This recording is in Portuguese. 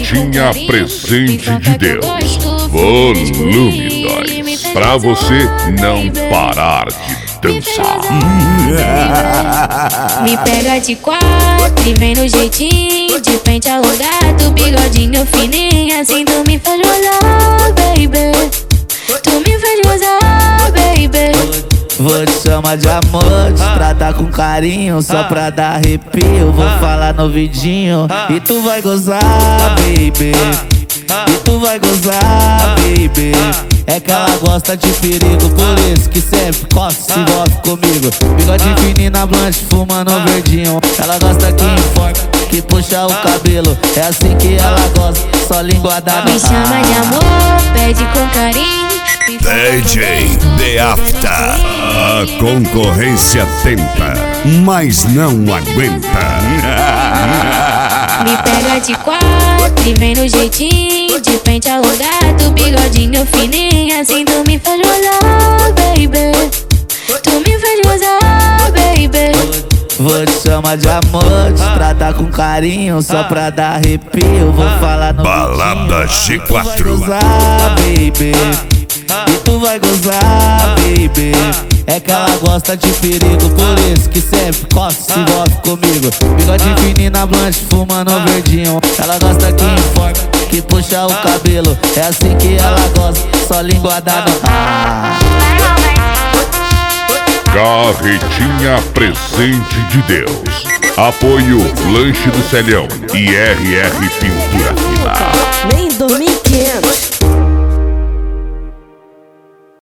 Carretinha Presente de Deus, volume 2, pra você não parar de dançar. Me pega de quatro e vem no jeitinho, de frente alongado, bigodinho fininho, assim tu me faz gozar, baby. Tu me faz gozar, baby. Vou te chamar de amor, te tratar com carinho, só pra dar arrepio. Vou falar no vidinho e tu vai gozar, baby. E tu vai gozar, baby. É que ela gosta de perigo, por isso que sempre coça, se envolve comigo. Bigode fininho na blanche, fumando verdinho. Ela gosta que informa, que puxa o cabelo. É assim que ela gosta, só linguada no Me chama de amor, pede com carinho. DJ The After. A concorrência tenta, mas não aguenta. Me pega de quatro e vem no jeitinho, de frente alongado, bigodinho fininho, assim tu me faz gozar, baby. Tu me faz gozar, baby. Vou te chamar de amor, te tratar com carinho, só pra dar arrepio. Vou falar no Balada vidinho, G4. tu vai gozar, baby. E tu vai gozar, baby. É que ela gosta de perigo, por isso que sempre coça, se envolve comigo. Bigode fininho na blanche, fumando verdinho. Ela gosta que informa, que puxa o cabelo. É assim que ela gosta, só linguada no Carretinha Presente de Deus. Apoio Lanche do Celhão e RR Pinto.